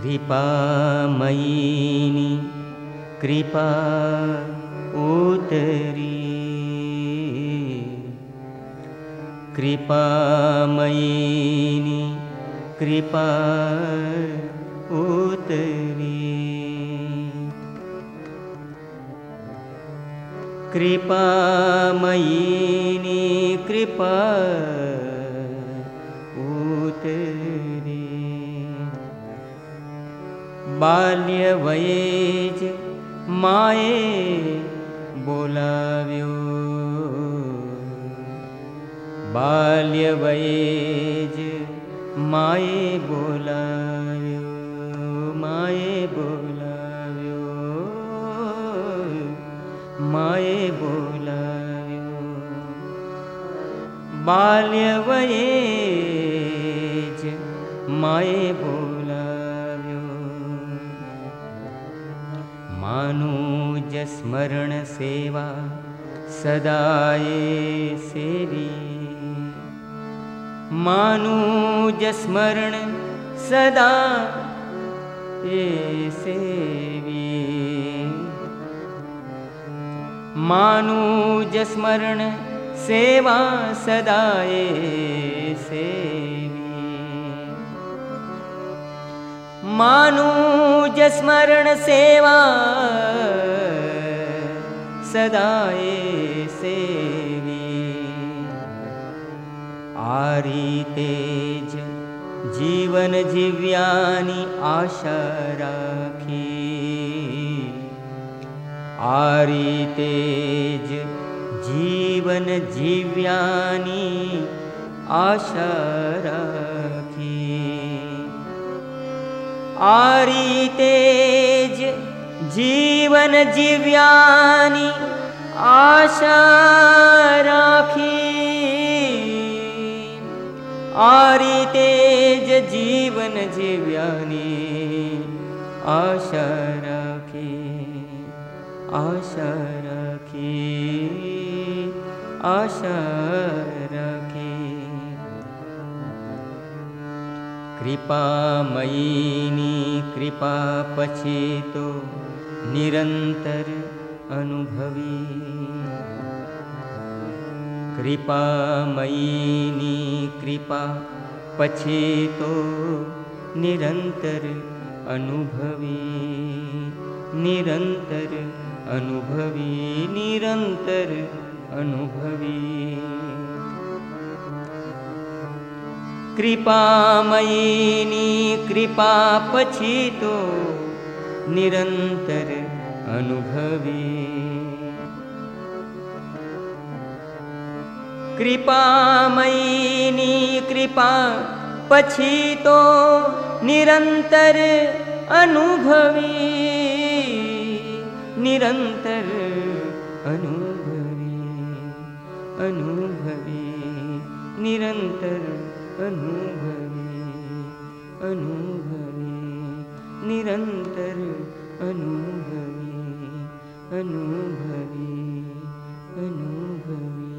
कृपामयीनि कृपा उतरी, कृपामयीनि कृपा उतरी, कृपामयीनि कृपा उतरी। बाल्यवयेज माए बोलाव्यो, बाल्यवयेज माए बोलाव्यो, माए बोलाव्यो, माए बोलाव्यो। बाल्यवयेज माए बोलाव्यो। मानुज स्मरण सेवा सदाए सेवी, मानुज स्मरण सदा ए सेवी, मानुज स्मरण सेवा सदाए सेवी, मानुज स्मरण सेवा सदाए सेवी। आरी तेज जीवन जीव्यानी आशा राखी, आरी तेज जीवन जीव्यानी आशा राखी, आरी तेज जीवन जीव्यानी आशा राखी, आरी तेज जीवन जीव्यानी आशा राखी, आशा राखी, आशा राखी। कृपामयीनी कृपा पछी तो निरंतर अनुभवी, कृपामयीनी कृपा पछी तो निरंतर अनुभवी, निरंतर अनुभवी, निरंतर अनुभवी। कृपामयीनी कृपा पछी तो निरंतर अनुभवी, कृपामयीनी कृपा पछी तो निरंतर अनुभवी, निरंतर अनुभवी, अनुभवी, निरंतर अनुभवी, अनुभवी, निरंतर अनुभवी, अनुभवी, अनुभवी।